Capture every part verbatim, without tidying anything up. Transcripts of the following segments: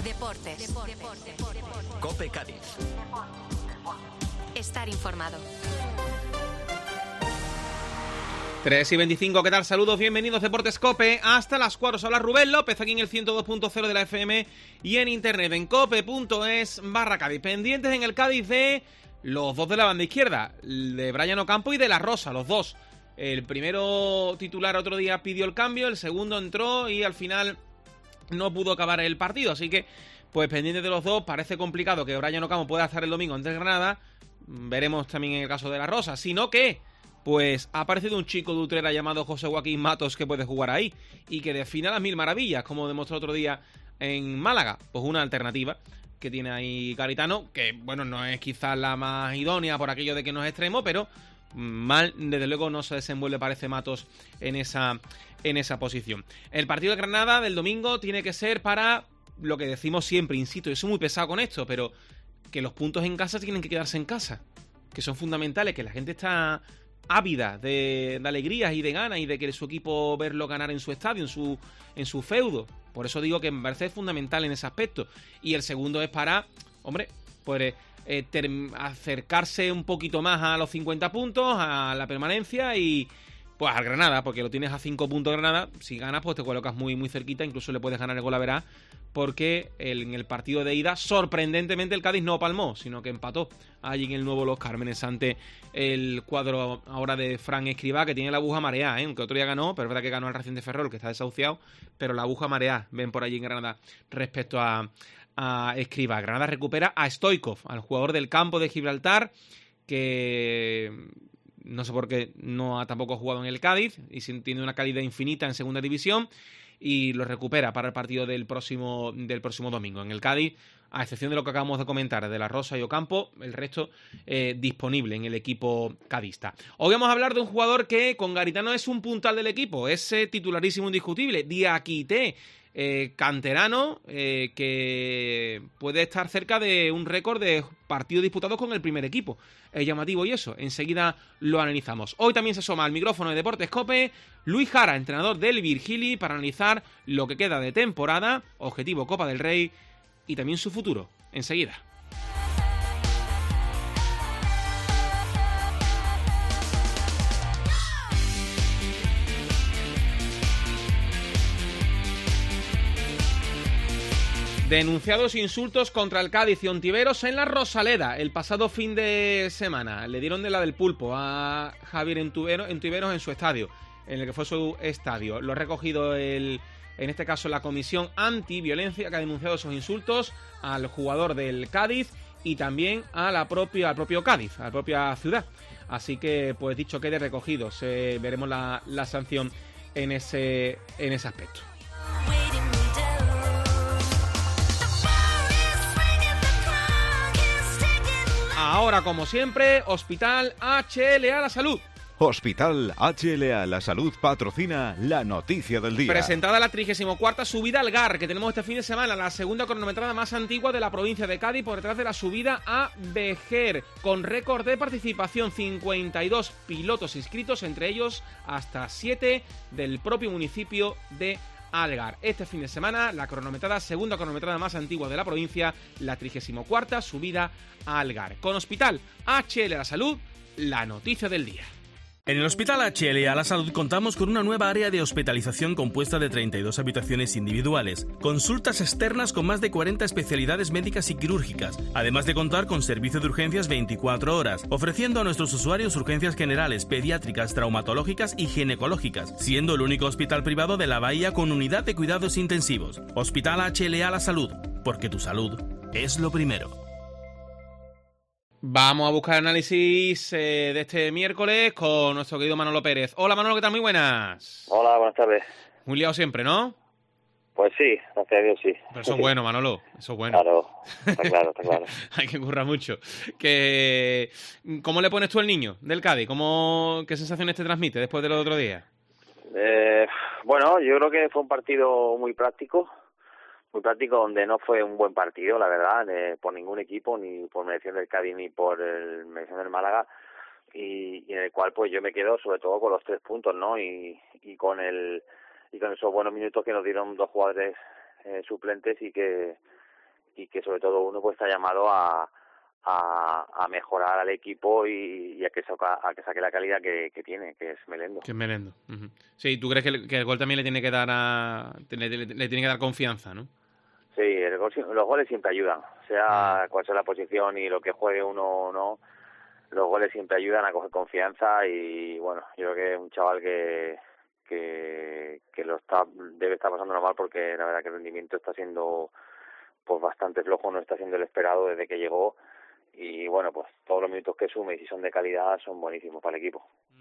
Deportes. Deportes. COPE Cádiz. Estar informado. tres y veinticinco, ¿qué tal? Saludos, bienvenidos Deportes COPE. Hasta las cuatro os habla Rubén López, aquí en el ciento dos punto cero de la F M y en internet en cope.es barra Cádiz. Pendientes en el Cádiz de los dos de la banda izquierda, de Brian Ocampo y de La Rosa, los dos. El primero titular otro día pidió el cambio, el segundo entró y al final no pudo acabar el partido. Así que, pues pendientes de los dos, parece complicado que Brian Ocampo pueda estar el domingo ante el Granada. Veremos también en el caso de La Rosa. Sino que, pues ha aparecido un chico de Utrera llamado José Joaquín Matos que puede jugar ahí y que define las mil maravillas, como demostró otro día en Málaga. Pues una alternativa que tiene ahí Garitano, que bueno, no es quizás la más idónea por aquello de que no es extremo, pero mal, desde luego no se desenvuelve, parece, Matos en esa, en esa posición. El partido de Granada del domingo tiene que ser para lo que decimos siempre, insisto, yo soy muy pesado con esto, pero que los puntos en casa tienen que quedarse en casa, que son fundamentales, que la gente está ávida de, de alegrías y de ganas y de que su equipo verlo ganar en su estadio, en su, en su feudo. Por eso digo que me parece fundamental en ese aspecto. Y el segundo es para, hombre, pues eh, ter- acercarse un poquito más a los cincuenta puntos, a la permanencia y pues al Granada, porque lo tienes a cinco puntos Granada. Si ganas, pues te colocas muy, muy cerquita, incluso le puedes ganar el Golaverá, porque el, en el partido de ida, sorprendentemente, el Cádiz no palmó, sino que empató allí en el nuevo Los Cármenes ante el cuadro ahora de Fran Escribá, que tiene la aguja mareada, ¿eh? Aunque otro día ganó, pero es verdad que ganó el Racing de Ferrol, que está desahuciado, pero la aguja mareada ven por allí en Granada respecto a, a Escribá. Granada recupera a Stoichkov, al jugador del campo de Gibraltar, que no sé por qué no ha tampoco jugado en el Cádiz y tiene una calidad infinita en segunda división, y lo recupera para el partido del próximo, del próximo domingo. En el Cádiz, a excepción de lo que acabamos de comentar, de La Rosa y Ocampo, el resto eh, disponible en el equipo cadista. Hoy vamos a hablar de un jugador que con Garitano es un puntal del equipo, es eh, titularísimo indiscutible, Diakité, eh, canterano, eh, que puede estar cerca de un récord de partidos disputados con el primer equipo. Es llamativo y eso, enseguida lo analizamos. Hoy también se asoma al micrófono de Deportes COPE Luis Jara, entrenador del Virgili, para analizar lo que queda de temporada, objetivo Copa del Rey y también su futuro. Enseguida. Denunciados insultos contra el Cádiz y Ontiveros en la Rosaleda el pasado fin de semana. Le dieron de la del pulpo a Javier Ontiveros en su estadio, en el que fue su estadio. Lo ha recogido el, en este caso la Comisión Antiviolencia, que ha denunciado esos insultos al jugador del Cádiz y también a la propia, al propio Cádiz, a la propia ciudad. Así que, pues dicho quede, recogidos. Eh, veremos la, la sanción en ese, en ese aspecto. Ahora, como siempre, Hospital H L A La Salud. Hospital H L A La Salud patrocina la noticia del día. Presentada la trigésima cuarta subida al G A R, que tenemos este fin de semana, la segunda cronometrada más antigua de la provincia de Cádiz, por detrás de la subida a Vejer, con récord de participación, cincuenta y dos pilotos inscritos, entre ellos hasta siete del propio municipio de Algar. Este fin de semana, la cronometrada, segunda cronometrada más antigua de la provincia, la trigésima cuarta subida a Algar. Con Hospital H L A La Salud, la noticia del día. En el Hospital H L A La Salud contamos con una nueva área de hospitalización compuesta de treinta y dos habitaciones individuales, consultas externas con más de cuarenta especialidades médicas y quirúrgicas, además de contar con servicio de urgencias veinticuatro horas, ofreciendo a nuestros usuarios urgencias generales, pediátricas, traumatológicas y ginecológicas, siendo el único hospital privado de la Bahía con unidad de cuidados intensivos. Hospital H L A La Salud, porque tu salud es lo primero. Vamos a buscar análisis eh, de este miércoles con nuestro querido Manolo Pérez. Hola Manolo, ¿qué tal? Muy buenas. Hola, buenas tardes. Muy liado siempre, ¿no? Pues sí, gracias a Dios sí. Pero eso es bueno, Manolo, eso es bueno. Claro, está claro, está claro. Hay que currar mucho. Que, ¿cómo le pones tú al niño del Cádiz? ¿Cómo, ¿Qué sensaciones te transmite después del otro día? Eh, bueno, yo creo que fue un partido muy práctico. Muy práctico, donde no fue un buen partido, la verdad, eh, por ningún equipo, ni por mereción del Cádiz ni por el mereción del Málaga, y, y en el cual pues yo me quedo sobre todo con los tres puntos, ¿no? Y, y con el y con esos buenos minutos que nos dieron dos jugadores eh, suplentes y que y que sobre todo uno pues está llamado a a, a mejorar al equipo y, y a que saca, a que saque la calidad que, que tiene, que es Melendo. Que es Melendo. Uh-huh. Sí, ¿tú crees que el, que el gol también le tiene que dar a, le, le, le tiene que dar confianza, no? Sí, el gol, los goles siempre ayudan, sea uh-huh. cual sea la posición y lo que juegue uno o no, los goles siempre ayudan a coger confianza y bueno, yo creo que es un chaval que que, que lo está debe estar pasando mal porque la verdad que el rendimiento está siendo pues bastante flojo, no está siendo el esperado desde que llegó. Y bueno, pues todos los minutos que sume y si son de calidad son buenísimos para el equipo.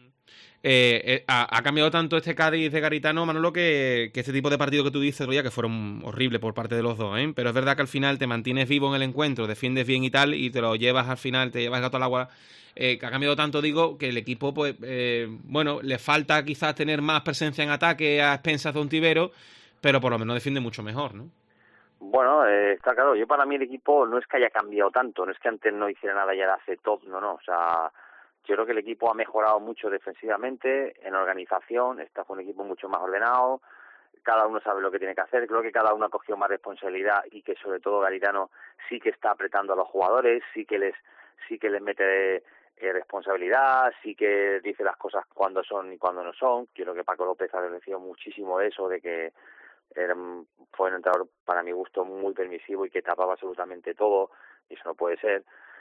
Eh, eh, ha, ha cambiado tanto este Cádiz de Garitano, Manolo, que, que este tipo de partidos que tú dices, oye, que fueron horribles por parte de los dos, ¿eh? Pero es verdad que al final te mantienes vivo en el encuentro, defiendes bien y tal, y te lo llevas al final, te llevas el gato al agua. Eh, que ha cambiado tanto, digo, que el equipo, pues, eh, bueno, le falta quizás tener más presencia en ataque a expensas de Ontivero, pero por lo menos defiende mucho mejor, ¿no? Bueno, eh, está claro, yo para mí el equipo no es que haya cambiado tanto, no es que antes no hiciera nada y ahora hace top, no, no, o sea, yo creo que el equipo ha mejorado mucho defensivamente, en organización, está con un equipo mucho más ordenado, cada uno sabe lo que tiene que hacer, creo que cada uno ha cogido más responsabilidad y que sobre todo Garitano sí que está apretando a los jugadores, sí que les, sí que les mete eh, responsabilidad, sí que dice las cosas cuando son y cuando no son, creo que Paco López ha agradecido muchísimo de eso, de que Era, fue un entrenador para mi gusto muy permisivo y que tapaba absolutamente todo y eso no puede ser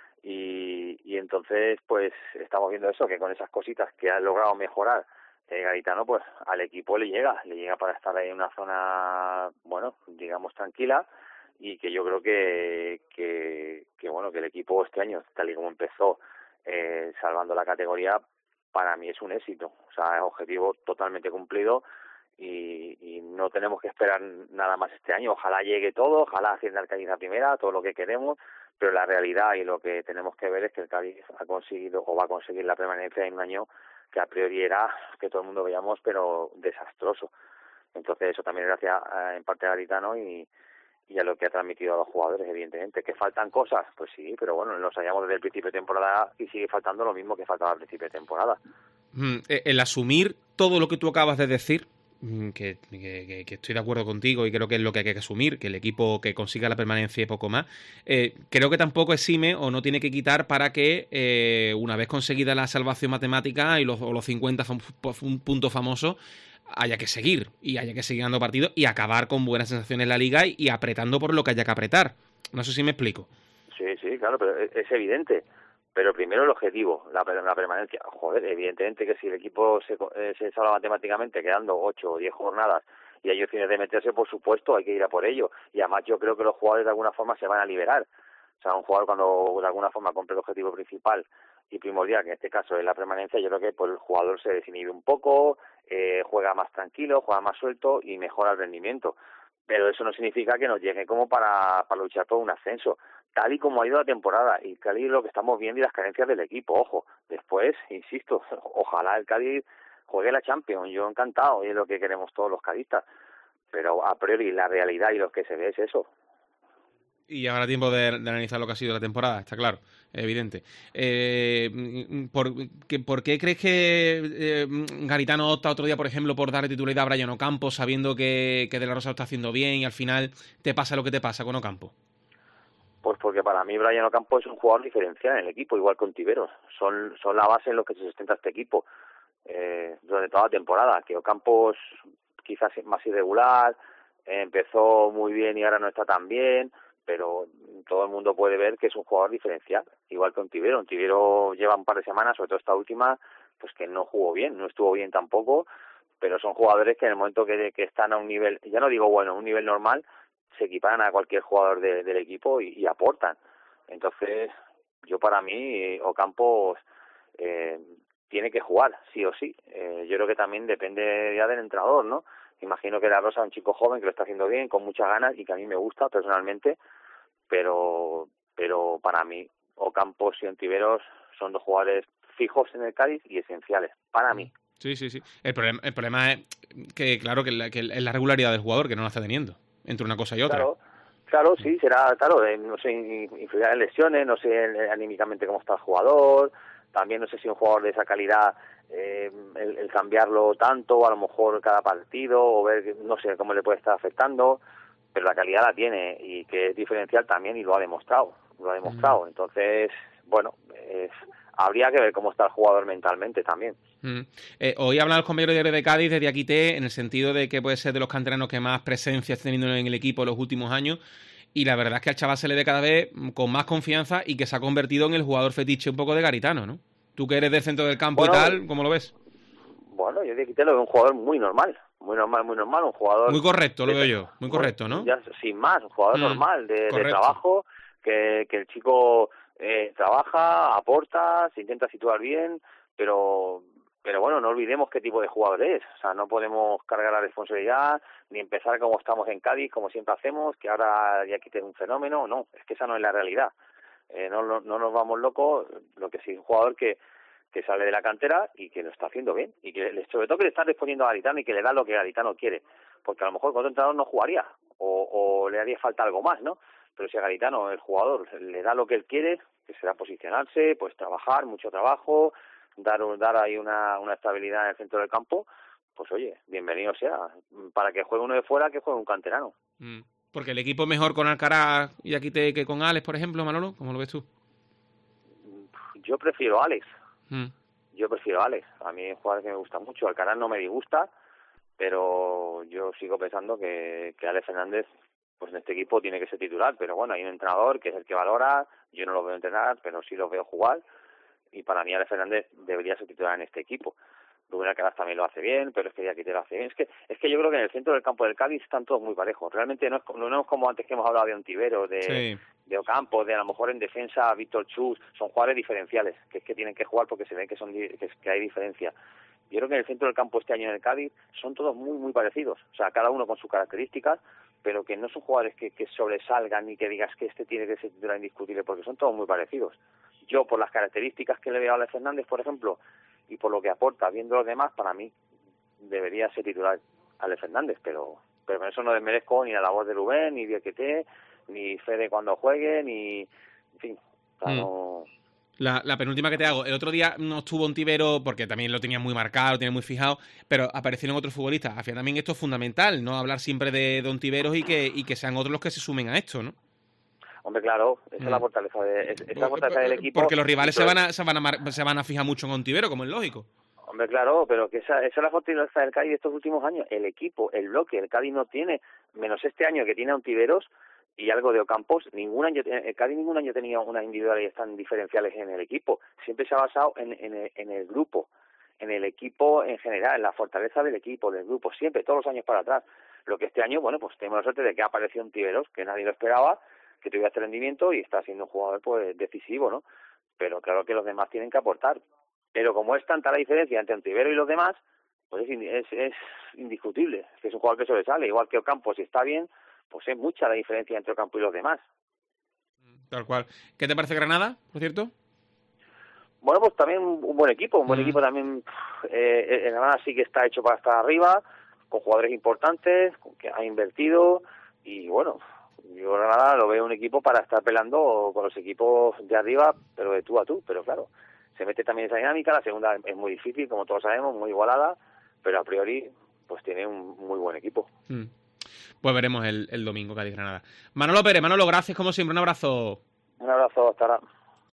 y, y entonces pues estamos viendo eso, que con esas cositas que ha logrado mejorar eh, Garitano, pues al equipo le llega le llega para estar ahí en una zona, bueno, digamos tranquila, y que yo creo que que, que bueno, que el equipo este año, tal y como empezó eh, salvando la categoría, para mí es un éxito, o sea, es objetivo totalmente cumplido. Y, y no tenemos que esperar nada más este año, ojalá llegue todo, ojalá ascienda el Cádiz a primera, todo lo que queremos, pero la realidad y lo que tenemos que ver es que el Cádiz ha conseguido o va a conseguir la permanencia en un año que a priori era que todo el mundo veíamos pero desastroso. Entonces eso también es gracias a, en parte a Garitano y, y a lo que ha transmitido a los jugadores, evidentemente. ¿Que faltan cosas? Pues sí, pero bueno, lo sabíamos desde el principio de temporada y sigue faltando lo mismo que faltaba al principio de temporada. Mm, el asumir todo lo que tú acabas de decir, Que, que, que estoy de acuerdo contigo y creo que es lo que hay que asumir, que el equipo que consiga la permanencia y poco más, eh, creo que tampoco exime o no tiene que quitar para que eh, una vez conseguida la salvación matemática y los, o los cincuenta fam- puntos famosos, haya que seguir y haya que seguir dando partidos y acabar con buenas sensaciones en la liga y, y apretando por lo que haya que apretar. No sé si me explico. Sí, sí, claro, pero es, es evidente. Pero primero el objetivo, la, la permanencia. Joder, evidentemente que si el equipo se, eh, se salva matemáticamente quedando ocho o diez jornadas y hay opciones de meterse, por supuesto, hay que ir a por ello. Y además yo creo que los jugadores de alguna forma se van a liberar. O sea, un jugador cuando de alguna forma cumple el objetivo principal y primordial, que en este caso es la permanencia, yo creo que pues, el jugador se desinhibe un poco, eh, juega más tranquilo, juega más suelto y mejora el rendimiento. Pero eso no significa que nos llegue como para, para luchar por un ascenso, tal y como ha ido la temporada, y tal y lo que estamos viendo y las carencias del equipo, ojo. Después, insisto, ojalá el Cádiz juegue la Champions, yo encantado, y es lo que queremos todos los cadistas, pero a priori la realidad y lo que se ve es eso. Y habrá tiempo de, de analizar lo que ha sido la temporada, está claro, evidente. Eh, ¿por, que, ¿Por qué crees que eh, Garitano opta otro día, por ejemplo, por darle titularidad a Brian Ocampo, sabiendo que, que De La Rosa lo está haciendo bien y al final te pasa lo que te pasa con Ocampo? Pues porque para mí Brian Ocampo es un jugador diferencial en el equipo, igual que Ontiveros. Son, son la base en lo que se sustenta este equipo eh, durante toda la temporada. Que Ocampo es quizás más irregular, eh, empezó muy bien y ahora no está tan bien, pero todo el mundo puede ver que es un jugador diferencial, igual que Ontiveros. Ontiveros lleva un par de semanas, sobre todo esta última, pues que no jugó bien, no estuvo bien tampoco, pero son jugadores que en el momento que, que están a un nivel, ya no digo bueno, un nivel normal, se equiparan a cualquier jugador de, del equipo y, y aportan. Entonces, yo para mí, Ocampo eh, tiene que jugar, sí o sí. Eh, yo creo que también depende ya del entrenador, ¿no? Imagino que De La Rosa es un chico joven que lo está haciendo bien, con muchas ganas y que a mí me gusta personalmente, pero pero para mí Ocampos y Ontiveros son dos jugadores fijos en el Cádiz y esenciales, para mí. Sí, sí, sí. El problema, el problema es que, claro, que, la, que es la regularidad del jugador, que no la está teniendo entre una cosa y otra. Claro, claro, sí, será, claro, eh, no sé, influirá en lesiones, no sé eh, anímicamente cómo está el jugador, también no sé si un jugador de esa calidad, eh, el, el cambiarlo tanto, a lo mejor cada partido, o ver, no sé cómo le puede estar afectando, pero la calidad la tiene y que es diferencial también y lo ha demostrado, lo ha demostrado. Mm. Entonces, bueno, es, habría que ver cómo está el jugador mentalmente también. Mm. Eh, hoy hablan los compañeros de Cádiz de Diakité en el sentido de que puede ser de los canteranos que más presencia está teniendo en el equipo en los últimos años, y la verdad es que al chaval se le ve cada vez con más confianza y que se ha convertido en el jugador fetiche un poco de Garitano, ¿no? Tú que eres del centro del campo, bueno, y tal, ¿cómo lo ves? Bueno, yo Diakité lo veo un jugador muy normal, muy normal, muy normal, un jugador... Muy correcto, lo veo yo, muy correcto, ¿no? Ya, sin más, un jugador mm, normal, de, de trabajo, que, que el chico eh, trabaja, aporta, se intenta situar bien, pero... Pero bueno, no olvidemos qué tipo de jugador es. O sea, no podemos cargar la responsabilidad ni empezar como estamos en Cádiz, como siempre hacemos, que ahora ya quiten un fenómeno. No, es que esa no es la realidad. Eh, no, no, no nos vamos locos. Lo que sí es un jugador que, que sale de la cantera y que lo está haciendo bien. Y que sobre todo que le está respondiendo a Garitano y que le da lo que Garitano quiere. Porque a lo mejor con otro entrenador no jugaría o, o le haría falta algo más, ¿no? Pero si a Garitano, el jugador, le da lo que él quiere, que será posicionarse, pues trabajar, mucho trabajo, dar dar ahí una, una estabilidad en el centro del campo, pues oye, bienvenido sea. Para que juegue uno de fuera, que juegue un canterano. Mm. Porque el equipo es mejor con Alcaraz y Diakité que con Alex, por ejemplo, Manolo, ¿cómo lo ves tú? Yo prefiero a Alex. Mm. Yo prefiero a Alex. A mí es un jugador que me gusta mucho. Alcaraz no me disgusta, pero yo sigo pensando que, que Alex Fernández, pues en este equipo tiene que ser titular. Pero bueno, hay un entrenador que es el que valora. Yo no lo veo entrenar, pero sí lo veo jugar. Y para mí Alex Fernández debería ser titular en este equipo. Rubén Alcaraz también lo hace bien, pero es que Diakité lo hace bien. Es que es que yo creo que en el centro del campo del Cádiz están todos muy parejos. Realmente no es, no es como antes que hemos hablado de Ontiveros, de, sí. de Ocampo, de a lo mejor en defensa Víctor Chus. Son jugadores diferenciales, que es que tienen que jugar porque se ve que son que, que hay diferencia. Yo creo que en el centro del campo este año en el Cádiz son todos muy muy parecidos. O sea, cada uno con sus características, pero que no son jugadores que, que sobresalgan ni que digas que este tiene que ser titular indiscutible, porque son todos muy parecidos. Yo, por las características que le veo a Alex Fernández, por ejemplo, y por lo que aporta viendo los demás, para mí debería ser titular Alex Fernández, pero pero con eso no desmerezco ni la labor de Rubén, ni Diakité, ni Fede cuando juegue, ni... En fin, o sea, mm. no... La, la penúltima que te hago. El otro día no estuvo Ontiveros porque también lo tenía muy marcado, lo tenía muy fijado, pero aparecieron otros futbolistas. Al final también esto es fundamental, ¿no? Hablar siempre de, de Ontiveros y que, y que sean otros los que se sumen a esto, ¿no? Hombre, claro, esa mm. es la fortaleza, de, esa es la fortaleza del equipo. Porque los rivales se van a se van a, mar, se van a fijar mucho en Ontiveros, como es lógico. Hombre, claro, pero que esa, esa es la fortaleza del Cádiz de estos últimos años. El equipo, el bloque, el Cádiz no tiene, menos este año que tiene a Ontiveros y algo de Ocampos, ningún año, el Cádiz ningún año tenía unas individualidades tan diferenciales en el equipo. Siempre se ha basado en, en, el, en el grupo, en el equipo en general, en la fortaleza del equipo, del grupo, siempre, todos los años para atrás. Lo que este año, bueno, pues tenemos la suerte de que ha aparecido Ontiveros, que nadie lo esperaba, que tuviera este rendimiento y está siendo un jugador pues decisivo, ¿no? Pero claro que los demás tienen que aportar. Pero como es tanta la diferencia entre Ontiveros y los demás, pues es, es, es indiscutible. Es que es un jugador que sobresale, igual que Ocampo, si está bien, pues es mucha la diferencia entre Ocampo y los demás. Tal cual. ¿Qué te parece Granada, por cierto? Bueno, pues también un buen equipo, un buen mm. equipo también. Eh, el Granada sí que está hecho para estar arriba, con jugadores importantes, con que ha invertido y bueno... Yo Granada lo veo un equipo para estar peleando con los equipos de arriba, pero de tú a tú, pero claro, se mete también esa dinámica, la segunda es muy difícil, como todos sabemos, muy igualada, pero a priori pues tiene un muy buen equipo. Mm. Pues veremos el, el domingo Cádiz-Granada. Manolo Pérez, Manolo, gracias como siempre, un abrazo. Un abrazo, hasta ahora.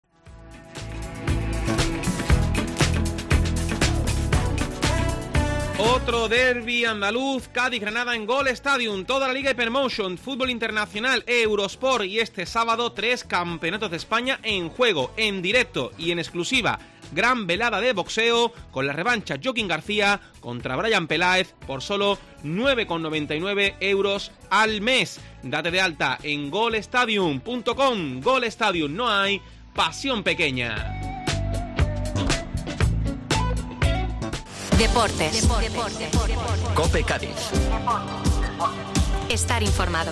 Otro derbi andaluz, Cádiz-Granada en Gol Stadium, toda la Liga Hypermotion, fútbol internacional, Eurosport y este sábado tres campeonatos de España en juego, en directo y en exclusiva. Gran velada de boxeo con la revancha Joaquín García contra Brian Peláez por solo nueve con noventa y nueve euros al mes. Date de alta en gol stadium punto com. Gol Stadium, no hay pasión pequeña. Deportes. Deportes. COPE Cádiz. Estar informado.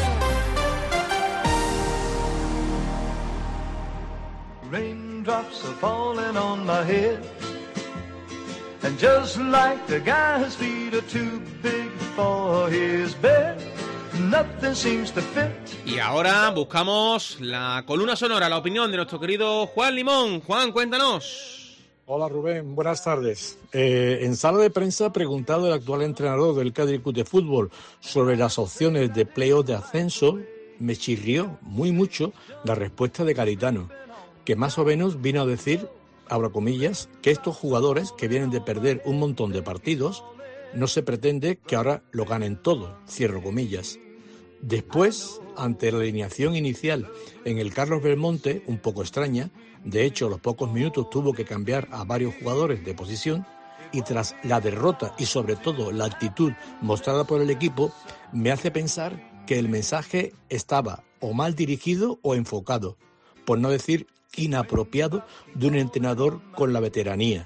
Raindrops are falling on my head, and just like the guy's feet are too big for his bed, nothing seems to fit. Y ahora buscamos la columna sonora, la opinión de nuestro querido Juan Limón. Juan, cuéntanos. Hola Rubén, buenas tardes. Eh, en sala de prensa ha preguntado el actual entrenador del Cádiz Club de Fútbol sobre las opciones de playoff de ascenso. Me chirrió muy mucho la respuesta de Garitano, que más o menos vino a decir, abro comillas, que estos jugadores que vienen de perder un montón de partidos, no se pretende que ahora lo ganen todo, cierro comillas. Después, ante la alineación inicial en el Carlos Belmonte, un poco extraña, de hecho a los pocos minutos tuvo que cambiar a varios jugadores de posición, y tras la derrota y sobre todo la actitud mostrada por el equipo, me hace pensar que el mensaje estaba o mal dirigido o enfocado, por no decir inapropiado, de un entrenador con la veteranía.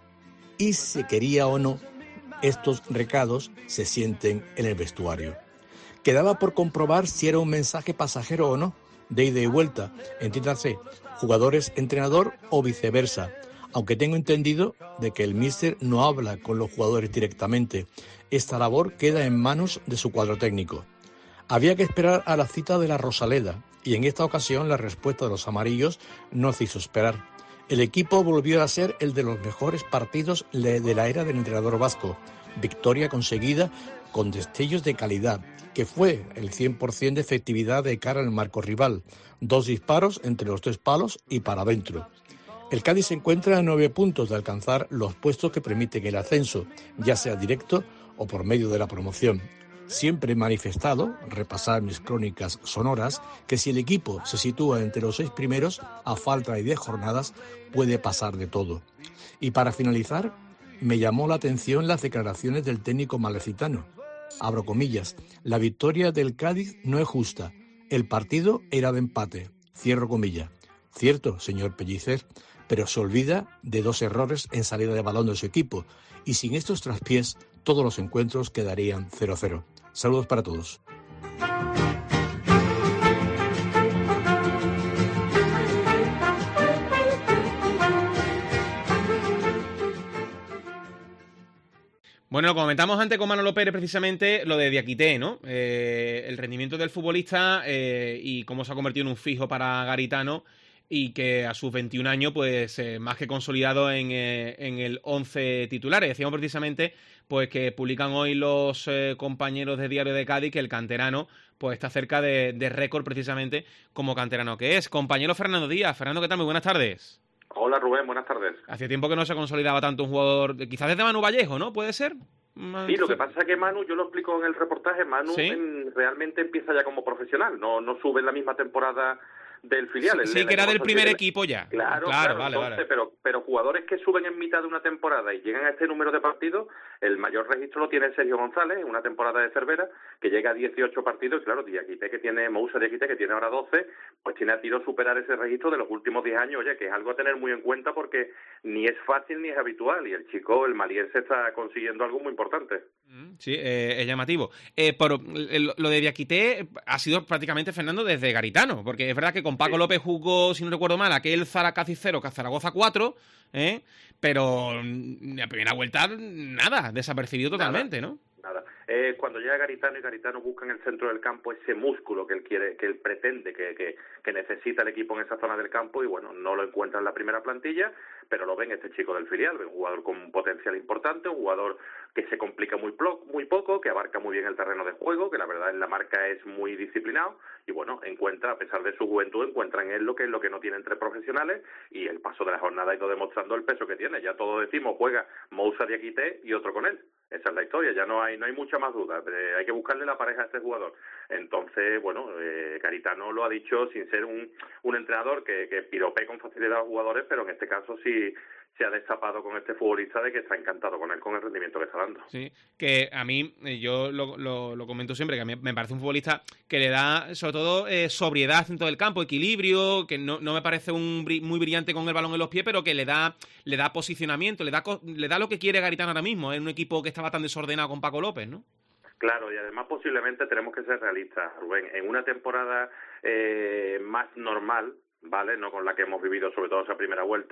Y si quería o no, estos recados se sienten en el vestuario. Quedaba por comprobar si era un mensaje pasajero o no, de ida y vuelta, entiéndase, jugadores-entrenador o viceversa, aunque tengo entendido de que el míster no habla con los jugadores directamente. Esta labor queda en manos de su cuadro técnico. Había que esperar a la cita de la Rosaleda, y en esta ocasión la respuesta de los amarillos no se hizo esperar. El equipo volvió a ser el de los mejores partidos de la era del entrenador vasco. Victoria conseguida con destellos de calidad, que fue el cien por ciento de efectividad de cara al marco rival. Dos disparos entre los tres palos y para adentro. El Cádiz se encuentra a nueve puntos de alcanzar los puestos que permiten el ascenso, ya sea directo o por medio de la promoción. Siempre he manifestado, repasar mis crónicas sonoras, que si el equipo se sitúa entre los seis primeros, a falta de diez jornadas, puede pasar de todo. Y para finalizar, me llamó la atención las declaraciones del técnico malecitano. Abro comillas, la victoria del Cádiz no es justa, el partido era de empate, cierro comillas. Cierto, señor Pellicer, pero se olvida de dos errores en salida de balón de su equipo, y sin estos traspiés, todos los encuentros quedarían cero cero. Saludos para todos. Bueno, lo comentamos antes con Manolo Pérez precisamente lo de Diakité, ¿no? Eh, el rendimiento del futbolista eh, y cómo se ha convertido en un fijo para Garitano y que a sus veintiún años, pues eh, más que consolidado en, eh, en el once titulares. Decíamos precisamente pues que publican hoy los eh, compañeros de Diario de Cádiz que el canterano pues está cerca de, de récord precisamente como canterano que es. Compañero Fernando Díaz. Fernando, ¿qué tal? Muy buenas tardes. Hola Rubén, buenas tardes. Hacía tiempo que no se consolidaba tanto un jugador, quizás desde Manu Vallejo, ¿no? ¿Puede ser? Sí, lo que pasa es que Manu, yo lo explico en el reportaje, Manu ¿Sí? en, realmente empieza ya como profesional, no, no sube en la misma temporada del filial. Sí, sí que era del primer tiene... equipo ya. Claro, claro, claro vale, entonces, vale. Pero, pero jugadores que suben en mitad de una temporada y llegan a este número de partidos, el mayor registro lo tiene Sergio González, en una temporada de Cervera, que llega a dieciocho partidos, y claro, Diakité que tiene, Moussa Diakité que tiene ahora doce, pues tiene a tiro superar ese registro de los últimos diez años, oye, que es algo a tener muy en cuenta porque ni es fácil ni es habitual, y el chico, el maliense, está consiguiendo algo muy importante. Sí, eh, es llamativo. Eh, pero el, lo de Diakité ha sido prácticamente, Fernando, desde Garitano, porque es verdad que con Paco sí. López jugó, si no recuerdo mal, aquel Zaragoza cero, Zaragoza cuatro, ¿eh? Pero en la primera vuelta, nada, desapercibido totalmente, nada. ¿no? Nada. Eh, cuando llega Garitano y Garitano busca en el centro del campo ese músculo que él quiere, que él pretende, que, que, que necesita el equipo en esa zona del campo, y bueno, no lo encuentra en la primera plantilla, pero lo ven este chico del filial, ven un jugador con un potencial importante, un jugador que se complica muy, plo, muy poco, que abarca muy bien el terreno de juego, que la verdad en la marca es muy disciplinado, y bueno, encuentra, a pesar de su juventud, encuentra en él lo que es lo que no tiene entre profesionales, y el paso de la jornada ha ido demostrando el peso que tiene. Ya todos decimos, juega Moussa Diakité y otro con él. Esa es la historia, ya no hay no hay mucha más duda. Eh, hay que buscarle la pareja a este jugador. Entonces, bueno, eh, Garitano lo ha dicho sin ser un, un entrenador que, que piropee con facilidad a los jugadores, pero en este caso sí se ha destapado con este futbolista de que está encantado con él, con el rendimiento que está dando. Sí, que a mí, yo lo, lo, lo comento siempre, que a mí me parece un futbolista que le da, sobre todo, eh, sobriedad dentro del campo, equilibrio, que no, no me parece un muy brillante con el balón en los pies, pero que le da le da posicionamiento, le da le da lo que quiere Garitano ahora mismo, en un equipo que estaba tan desordenado con Paco López, ¿no? Claro, y además posiblemente tenemos que ser realistas, Rubén. En una temporada eh, más normal, ¿vale?, no con la que hemos vivido sobre todo esa primera vuelta,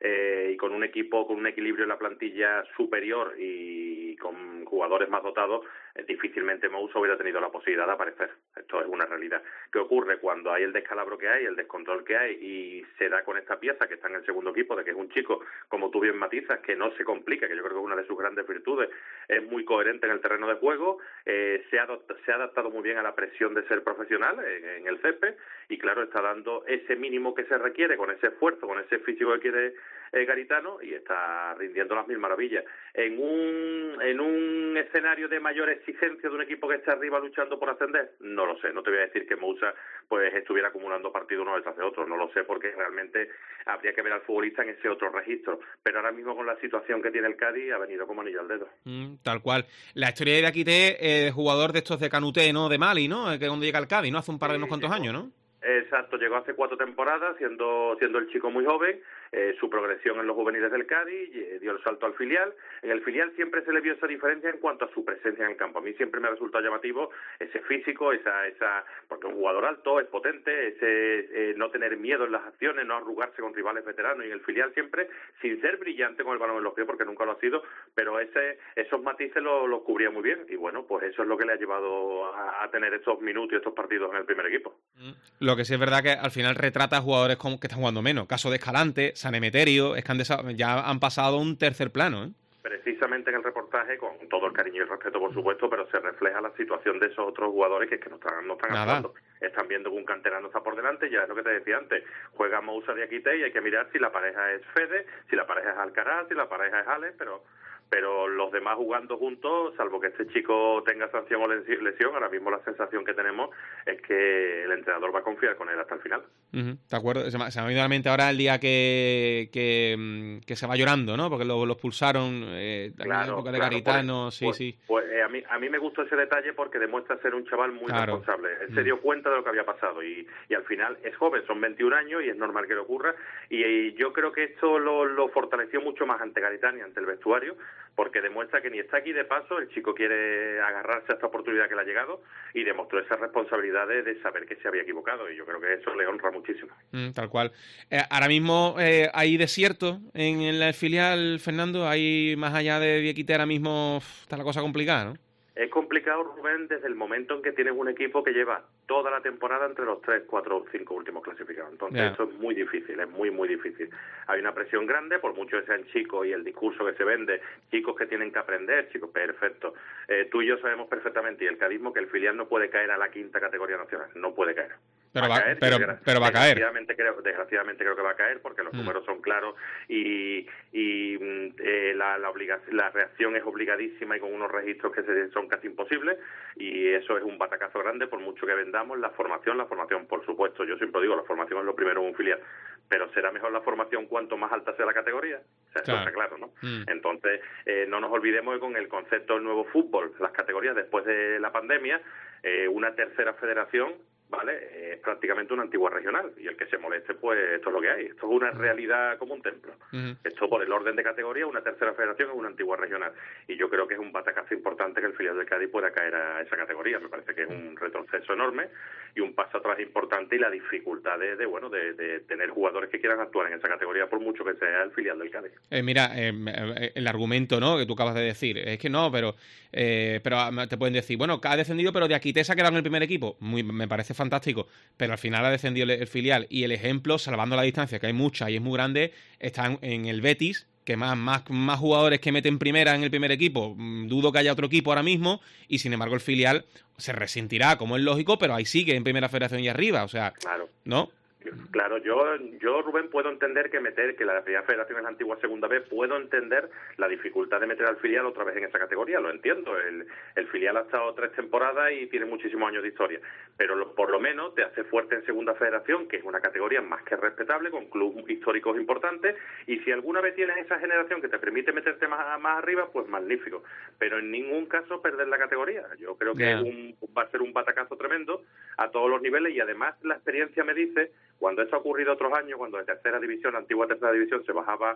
eh, y con un equipo con un equilibrio en la plantilla superior y con jugadores más dotados, eh, difícilmente Moussa hubiera tenido la posibilidad de aparecer. Esto es una realidad. ¿Qué ocurre cuando hay el descalabro que hay, el descontrol que hay y se da con esta pieza que está en el segundo equipo, de que es un chico, como tú bien matizas, que no se complica, que yo creo que es una de sus grandes virtudes, es muy coherente en el terreno de juego, eh, se, ha, se ha adaptado muy bien a la presión de ser profesional en, en el césped y claro, está dando ese mínimo que se requiere con ese esfuerzo, con ese físico que quiere eh, Garitano y está rindiendo las mil maravillas. En un, en un escenario de mayor exigencia de un equipo que está arriba luchando por ascender, no lo sé, no te voy a decir que Moussa pues estuviera acumulando partidos uno detrás de otro, no lo sé porque realmente habría que ver al futbolista en ese otro registro, pero ahora mismo con la situación que tiene el Cádiz ha venido como anillo al dedo. Mm, tal cual. La historia de Diakité, eh, jugador de estos de Canuté, ¿no? De Mali, ¿no? Que cuando llega al Cádiz, ¿no? Hace un par de unos cuantos años, ¿no? Exacto, llegó hace cuatro temporadas siendo siendo el chico muy joven, eh, su progresión en los juveniles del Cádiz, eh, dio el salto al filial. En el filial siempre se le vio esa diferencia en cuanto a su presencia en el campo. A mí siempre me ha resultado llamativo ese físico, esa esa porque es un jugador alto, es potente, ese eh, no tener miedo en las acciones, no arrugarse con rivales veteranos, y en el filial siempre, sin ser brillante con el balón en los pies, porque nunca lo ha sido, pero ese esos matices los lo cubría muy bien, y bueno, pues eso es lo que le ha llevado a, a tener estos minutos y estos partidos en el primer equipo. Lo que sí es verdad que al final retrata a jugadores como que están jugando menos. Caso de Escalante, San Emeterio, es que han desa- ya han pasado a un tercer plano, ¿eh? Precisamente en el reportaje, con todo el cariño y el respeto, por supuesto, pero se refleja la situación de esos otros jugadores que es que no están, no están actuando. Están viendo que un canterano está por delante, ya es lo que te decía antes. Juega Moussa Diakité y hay que mirar si la pareja es Fede, si la pareja es Alcaraz, si la pareja es Ale, pero... pero los demás jugando juntos, salvo que este chico tenga sanción o lesión, ahora mismo la sensación que tenemos es que el entrenador va a confiar con él hasta el final. Uh-huh, ¿de acuerdo? Se me, se me ha venido a la mente ahora el día que, que, que se va llorando, ¿no? Porque lo, lo expulsaron eh, en la época de claro, Garitano, pues, sí, pues, sí. Pues eh, a mí a mí me gustó ese detalle porque demuestra ser un chaval muy claro. responsable. Él se dio cuenta de lo que había pasado y, y al final es joven, son veintiún años y es normal que le ocurra. Y, y yo creo que esto lo, lo fortaleció mucho más ante Garitano y ante el vestuario, porque demuestra que ni está aquí de paso, el chico quiere agarrarse a esta oportunidad que le ha llegado y demostró esa responsabilidad de, de saber que se había equivocado, y yo creo que eso le honra muchísimo. Mm, tal cual. Eh, ahora mismo eh, hay desierto en el filial, Fernando, hay más allá de Diakité ahora mismo está la cosa complicada, ¿no? Es complicado, Rubén, desde el momento en que tienes un equipo que lleva toda la temporada entre los tres, cuatro o cinco últimos clasificados. Entonces yeah. eso es muy difícil, es muy, muy difícil. Hay una presión grande, por mucho que sean chicos y el discurso que se vende, chicos que tienen que aprender, chicos, perfecto. Eh, tú y yo sabemos perfectamente, y el cadismo, que el filial no puede caer a la quinta categoría nacional, no puede caer. Pero va, va a caer, pero, pero va a caer. Desgraciadamente creo, desgraciadamente creo que va a caer porque los mm. números son claros y, y eh, la, la, obligación, la reacción es obligadísima y con unos registros que se, son casi imposibles, y eso es un batacazo grande por mucho que vendamos. La formación, la formación, por supuesto, yo siempre digo, la formación es lo primero en un filial, pero será mejor la formación cuanto más alta sea la categoría, o sea, claro. Eso está claro, ¿no? Mm. Entonces, eh, no nos olvidemos que con el concepto del nuevo fútbol, las categorías después de la pandemia, eh, una tercera federación, ¿vale? Es prácticamente una antigua regional, y el que se moleste, pues esto es lo que hay. Esto es una realidad como un templo. Uh-huh. Esto, por el orden de categoría, una tercera federación es una antigua regional, y yo creo que es un batacazo importante que el filial del Cádiz pueda caer a esa categoría. Me parece que es un retroceso enorme y un paso atrás importante, y la dificultad de, de bueno, de, de tener jugadores que quieran actuar en esa categoría, por mucho que sea el filial del Cádiz. Eh, mira, eh, el argumento, ¿no?, que tú acabas de decir, es que no, pero eh, pero te pueden decir, bueno, ha descendido, pero Diakité se ha quedado en el primer equipo. Muy, me parece fantástico, pero al final ha descendido el, el filial, y el ejemplo, salvando la distancia, que hay mucha y es muy grande, está en, en el Betis, que más, más, más jugadores que meten primera en el primer equipo, dudo que haya otro equipo ahora mismo, y sin embargo el filial se resentirá, como es lógico, pero ahí sigue en primera federación y arriba, o sea, claro. ¿no? Claro, yo, yo Rubén, puedo entender que meter, que la primera federación es la antigua segunda vez, puedo entender la dificultad de meter al filial otra vez en esa categoría, lo entiendo. El, el filial ha estado tres temporadas y tiene muchísimos años de historia, pero lo, por lo menos te hace fuerte en segunda federación, que es una categoría más que respetable, con clubes históricos importantes, y si alguna vez tienes esa generación que te permite meterte más, más arriba, pues magnífico, pero en ningún caso perder la categoría. Yo creo que yeah. es un, va a ser un batacazo tremendo a todos los niveles, y además la experiencia me dice, cuando esto ha ocurrido otros años, cuando de tercera división, antigua tercera división, se bajaba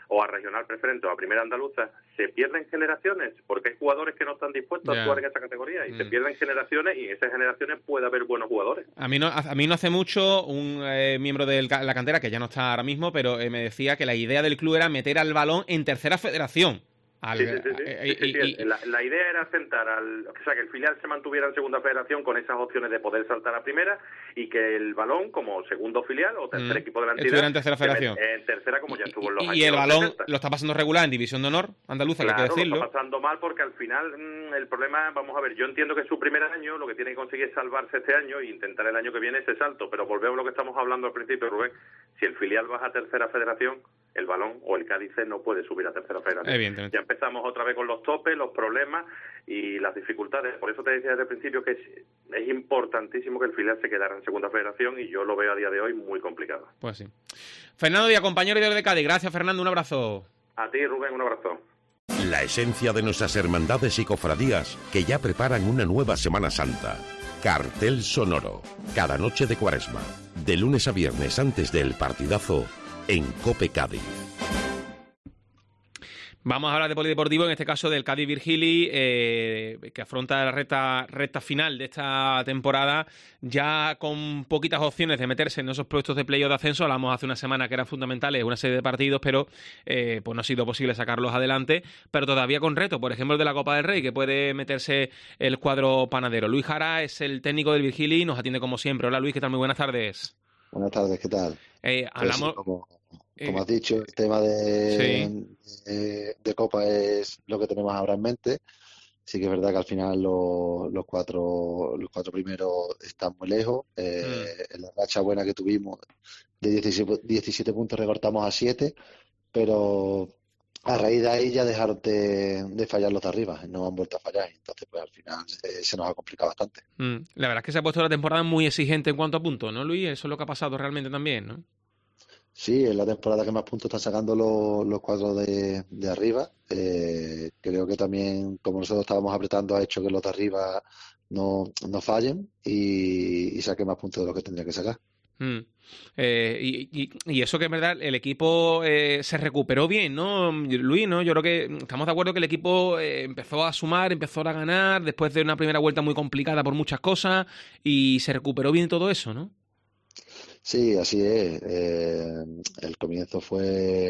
o a regional preferente o a primera andaluza, se pierden generaciones, porque hay jugadores que no están dispuestos Ya. a jugar en esa categoría, y Mm. se pierden generaciones, y en esas generaciones puede haber buenos jugadores. A mí no, a mí no hace mucho un eh, miembro de la cantera, que ya no está ahora mismo, pero eh, me decía que la idea del club era meter al balón en tercera federación. Al, Sí, sí, sí, sí. eh, Sí, sí, y- sí. y- La, la idea era sentar al, o sea, que el filial se mantuviera en segunda federación con esas opciones de poder saltar a primera, y que el balón, como segundo filial o tercer Mm. equipo de la entidad, Estuviera en tercera se met- federación. en tercera, como ya estuvo en los y- años y el balón setenta. lo está pasando regular en División de Honor andaluza, que hay Claro, que decirlo. lo está pasando mal, porque al final mmm, el problema, vamos a ver, yo entiendo que es su primer año, lo que tiene que conseguir es salvarse este año e intentar el año que viene ese salto, pero volvemos a lo que estamos hablando al principio, Rubén. Si el filial baja a tercera federación, el balón o el Cádiz C no puede subir a tercera federación. Evidentemente. Ya empezamos otra vez con los topes, los problemas y las dificultades. Por eso te decía desde el principio que es, es importantísimo que el filial se quedara en segunda federación, y yo lo veo a día de hoy muy complicado. Pues sí. Fernando Díaz, compañero de Cádiz. Gracias, Fernando. Un abrazo. A ti, Rubén, un abrazo. La esencia de nuestras hermandades y cofradías que ya preparan una nueva Semana Santa. Cartel sonoro. Cada noche de Cuaresma. De lunes a viernes antes del partidazo en COPE Cádiz. Vamos a hablar de polideportivo, en este caso del Cádiz Virgili, eh, que afronta la recta, recta final de esta temporada, ya con poquitas opciones de meterse en esos puestos de playoff de ascenso. Hablamos hace una semana que eran fundamentales una serie de partidos, pero eh, pues no ha sido posible sacarlos adelante, pero todavía con reto, por ejemplo el de la Copa del Rey, que puede meterse el cuadro panadero. Luis Jara es el técnico del Virgili y nos atiende como siempre. Hola Luis, ¿qué tal? Muy buenas tardes. Buenas tardes, ¿qué tal? Eh, hablamos... Pues, como, eh, como has dicho, el tema de, sí. de, de Copa es lo que tenemos ahora en mente. Sí que es verdad que al final los, los cuatro los cuatro primeros están muy lejos. Eh, Mm. En la racha buena que tuvimos de diecisiete, diecisiete puntos recortamos a siete, pero a raíz de ahí ya dejaron de, de fallar los de arriba, no han vuelto a fallar. Entonces, pues al final eh, se nos ha complicado bastante. Mm, La verdad es que se ha puesto la temporada muy exigente en cuanto a puntos, ¿no, Luis? Eso es lo que ha pasado realmente también, ¿no? Sí, es la temporada que más puntos están sacando los, los cuatro de, de arriba. Eh, creo que también, como nosotros estábamos apretando, ha hecho que los de arriba no, no fallen y, y saquen más puntos de los que tendrían que sacar. Mm. Eh, y, y, y eso que es verdad, el equipo eh, se recuperó bien, ¿no, Luis? ¿No? Yo creo que estamos de acuerdo que el equipo eh, empezó a sumar, empezó a ganar después de una primera vuelta muy complicada por muchas cosas, y se recuperó bien todo eso, ¿no? Sí, así es. Eh, el comienzo fue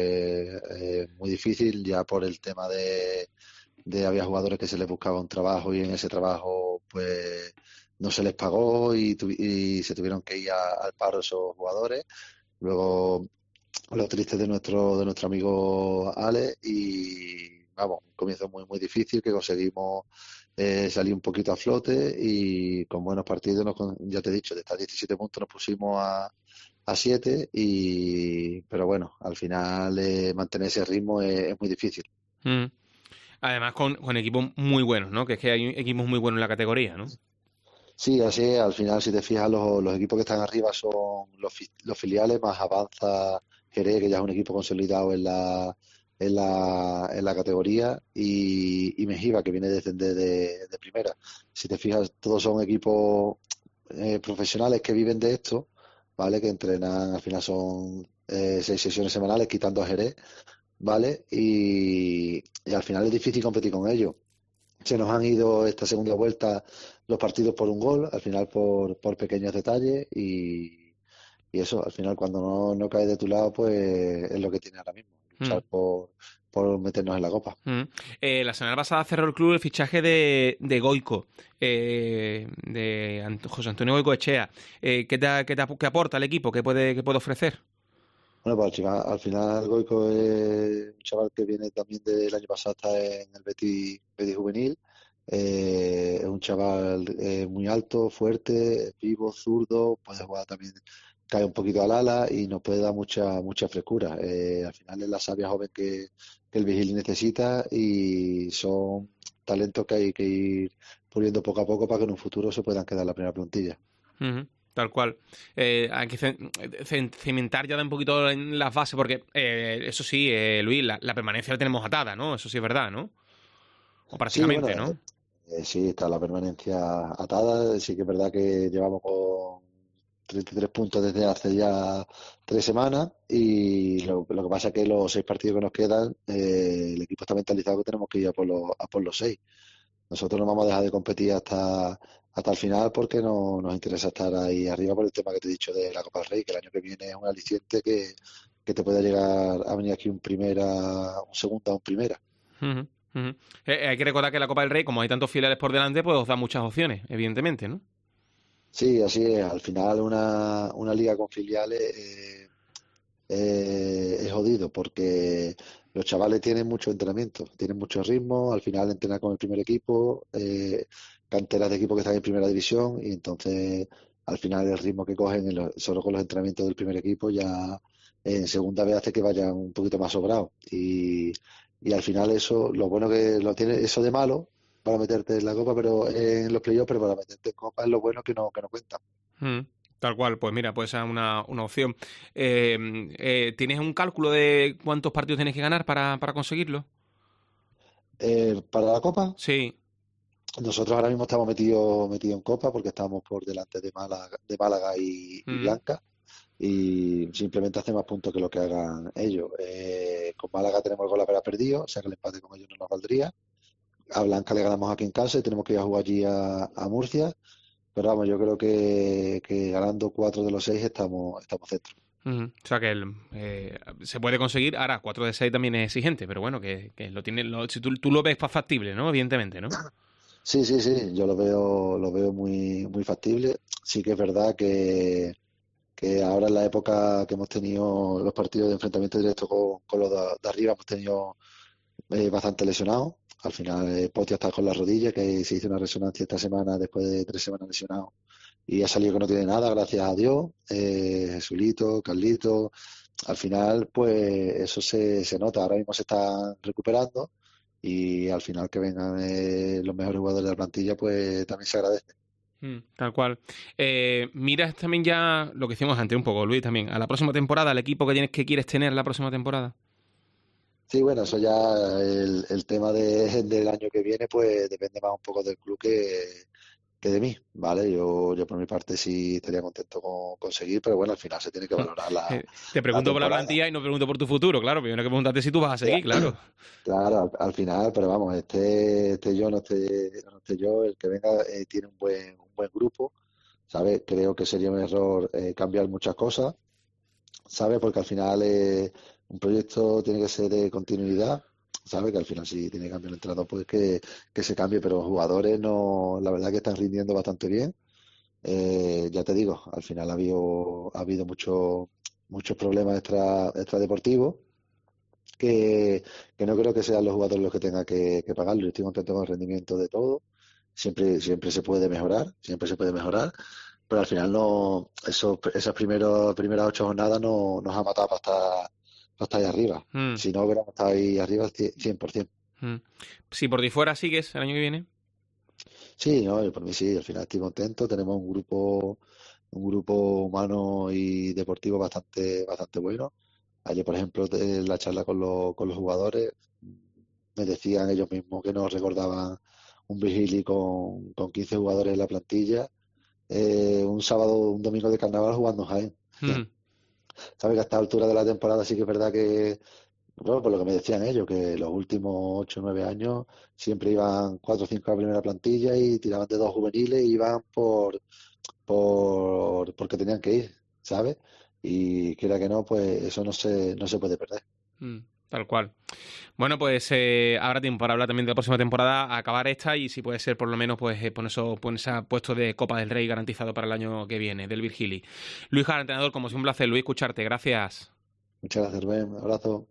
eh, muy difícil ya por el tema de, de había jugadores que se les buscaba un trabajo y en ese trabajo pues no se les pagó y, tu- y se tuvieron que ir a- al paro esos jugadores. Luego lo triste de nuestro de nuestro amigo Ale y vamos, un comienzo muy muy difícil que conseguimos eh, salir un poquito a flote y con buenos partidos, nos, con- ya te he dicho, de estar diecisiete puntos nos pusimos a a siete y pero bueno, al final eh, mantener ese ritmo es, es muy difícil. Mm. Además con, con equipos muy buenos, ¿no? Que es que hay equipos muy buenos en la categoría, ¿no? Sí, así es. Al final, si te fijas, los, los equipos que están arriba son los, fi- los filiales, más avanza Jerez, que ya es un equipo consolidado en la, en la, en la categoría, y, y Mejiva, que viene de descender de, de primera. Si te fijas, todos son equipos eh, profesionales que viven de esto, ¿vale? Que entrenan, al final son eh, seis sesiones semanales, quitando a Jerez, ¿vale? Y, y al final es difícil competir con ellos. Se nos han ido esta segunda vuelta los partidos por un gol, al final por, por pequeños detalles y, y eso, al final cuando no, no cae de tu lado, pues es lo que tiene ahora mismo, luchar Mm. por, por meternos en la copa. Mm. Eh, la semana pasada cerró el club el fichaje de, de Goico, eh, de Ant- José Antonio Goico Echea. Eh, ¿qué, te, qué, te, qué aporta al equipo? ¿Qué puede, qué puede ofrecer? Bueno, pues al final, al final Goico es un chaval que viene también del año pasado, está en el Betis, Betis Juvenil. Eh, es un chaval eh, muy alto, fuerte, vivo, zurdo, puede jugar también, cae un poquito al ala y nos puede dar mucha mucha frescura. Eh, al final es la savia joven que, que el Vigili necesita y son talentos que hay que ir puliendo poco a poco para que en un futuro se puedan quedar en la primera plantilla. Ujú, tal cual. Eh, hay que ce- ce- cimentar ya de un poquito en las bases, porque eh, eso sí, eh, Luis, la, la permanencia la tenemos atada, ¿no? Eso sí es verdad, ¿no? O prácticamente, Sí, bueno, ¿no? Eh, sí, está la permanencia atada. Sí que es verdad que llevamos con treinta y tres puntos desde hace ya tres semanas y lo, lo que pasa es que los seis partidos que nos quedan, eh, el equipo está mentalizado que tenemos que ir a por los, a por los seis. Nosotros no vamos a dejar de competir hasta, hasta el final porque no, nos interesa estar ahí arriba por el tema que te he dicho de la Copa del Rey, que el año que viene es un aliciente que, que te pueda llegar a venir aquí un primera, un segunda o un primera. Uh-huh, uh-huh. Eh, hay que recordar que la Copa del Rey, como hay tantos filiales por delante, pues os da muchas opciones, evidentemente, ¿no? Sí, así es. Al final una, una liga con filiales eh, eh, es jodido porque los chavales tienen mucho entrenamiento, tienen mucho ritmo, al final entrenan con el primer equipo, eh, canteras de equipos que están en primera división y entonces al final el ritmo que cogen en lo, solo con los entrenamientos del primer equipo ya en segunda vez hace que vayan un poquito más sobrados y, y al final eso, lo bueno que lo tiene eso de malo para meterte en la Copa, pero en los playoffs, pero para meterte en Copa es lo bueno que no, que no cuenta. Mm, tal cual, pues mira, pues es una, una opción. Eh, eh, ¿Tienes un cálculo de cuántos partidos tienes que ganar para, para conseguirlo? Eh, ¿Para la Copa? Sí. Nosotros ahora mismo estamos metidos metidos en Copa porque estamos por delante de Málaga, de Málaga y, mm. y Blanca y simplemente hace más puntos que lo que hagan ellos. Eh, con Málaga tenemos el gol a pera perdido, o sea que el empate con ellos no nos valdría. A Blanca le ganamos aquí en casa y tenemos que ir a jugar allí a, a Murcia, pero vamos, yo creo que, que ganando cuatro de los seis estamos, estamos dentro. Uh-huh. O sea que el, eh, se puede conseguir, ahora cuatro de seis también es exigente, pero bueno, que, que lo tiene, lo, si tú, tú lo ves factible, ¿no? Evidentemente, ¿no? Sí, sí, sí, yo lo veo, lo veo muy, muy factible. Sí que es verdad que, que ahora en la época que hemos tenido los partidos de enfrentamiento directo con, con los de, de arriba, hemos tenido eh, bastante lesionados. Al final, eh, Poti está con la rodilla, que se hizo una resonancia esta semana después de tres semanas lesionado. Y ha salido que no tiene nada, gracias a Dios. Eh, Jesulito, Carlito. Al final, pues eso se, se nota. Ahora mismo se están recuperando. Y al final que vengan eh, los mejores jugadores de la plantilla, pues también se agradece. Mm, tal cual. Eh, miras también ya lo que hicimos antes un poco, Luis, también. A la próxima temporada, el equipo que tienes que quieres tener la próxima temporada. Sí, bueno, eso ya el, el tema de, del año que viene pues depende más un poco del club que, que de mí, ¿vale? Yo, yo por mi parte sí estaría contento con conseguir, pero bueno, al final se tiene que valorar la Te pregunto la por la plantilla y no pregunto por tu futuro, claro, primero que preguntarte si tú vas a seguir, claro. Claro, al, al final, pero vamos, este, este yo, no esté, no esté yo, el que venga eh, tiene un buen, un buen grupo, ¿sabes? Creo que sería un error eh, cambiar muchas cosas, ¿sabes? Porque al final eh, un proyecto tiene que ser de continuidad, ¿sabes? Que al final si tiene que cambiar el entrenador, pues que, que se cambie, pero los jugadores no, la verdad que están rindiendo bastante bien. Eh, ya te digo, al final ha habido, ha habido mucho, muchos problemas extra, extradeportivos que, que no creo que sean los jugadores los que tengan que, que pagarlo. Yo estoy contento con el rendimiento de todo. Siempre, siempre se puede mejorar, siempre se puede mejorar, pero al final no, eso, esas primeros, primeras ocho jornadas no nos ha matado para estar hasta ahí arriba. Mm. Si no hubiéramos estado ahí arriba al cien por ciento. Mm. Si por ti fuera sigues el año que viene. Sí, no, por mí sí, al final estoy contento. Tenemos un grupo un grupo humano y deportivo bastante bastante bueno. Ayer, por ejemplo, en la charla con los, con los jugadores, me decían ellos mismos que nos recordaban un Virgili con, con quince jugadores en la plantilla, eh, un sábado, un domingo de carnaval jugando en Jaén. Mm. Sabes que a esta altura de la temporada sí que es verdad que, bueno, por lo que me decían ellos, que los últimos ocho o nueve años siempre iban cuatro o cinco a la primera plantilla y tiraban de dos juveniles y iban por, por porque tenían que ir, ¿sabes? Y quiera que no, pues eso no se, no se puede perder. Mm, tal cual. Bueno, pues eh, habrá tiempo para hablar también de la próxima temporada, acabar esta y si puede ser por lo menos pues eh, poner eso, ponerse a puesto de Copa del Rey garantizado para el año que viene, del Virgili. Luis Jara, entrenador, como siempre un placer, Luis, escucharte. Gracias. Muchas gracias, Rubén. Un abrazo.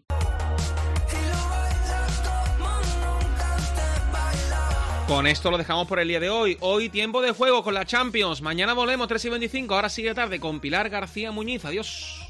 Con esto lo dejamos por el día de hoy. Hoy tiempo de juego con la Champions. Mañana volvemos tres y veinticinco. Ahora sigue tarde con Pilar García Muñiz. Adiós.